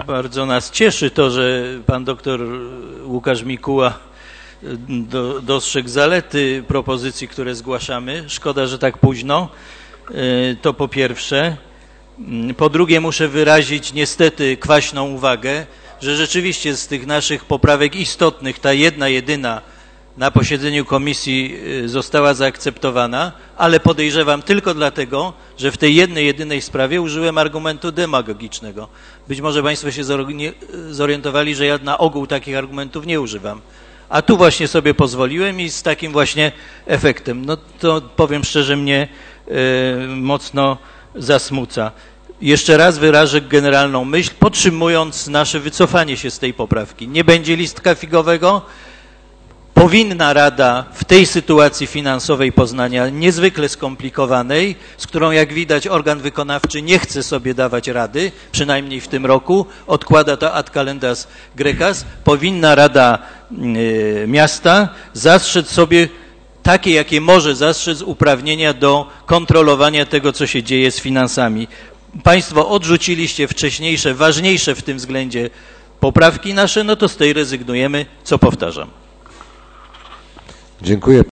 Bardzo nas cieszy to, że pan doktor Łukasz Mikuła dostrzegł zalety propozycji, które zgłaszamy. Szkoda, że tak późno. To po pierwsze. Po drugie muszę wyrazić niestety kwaśną uwagę, że rzeczywiście z tych naszych poprawek istotnych ta jedna, jedyna na posiedzeniu komisji została zaakceptowana, ale podejrzewam tylko dlatego, że w tej jednej, jedynej sprawie użyłem argumentu demagogicznego. Być może państwo się zorientowali, że ja na ogół takich argumentów nie używam. A tu właśnie sobie pozwoliłem i z takim właśnie efektem. No to powiem szczerze, mnie mocno zasmuca. Jeszcze raz wyrażę generalną myśl, podtrzymując nasze wycofanie się z tej poprawki. Nie będzie listka figowego. Powinna Rada w tej sytuacji finansowej Poznania, niezwykle skomplikowanej, z którą jak widać organ wykonawczy nie chce sobie dawać rady, przynajmniej w tym roku, odkłada to ad calendas grecas, powinna Rada Miasta zastrzec sobie takie, jakie może zastrzec uprawnienia do kontrolowania tego, co się dzieje z finansami. Państwo odrzuciliście wcześniejsze, ważniejsze w tym względzie poprawki nasze, no to z tej rezygnujemy, co powtarzam. Dziękuję.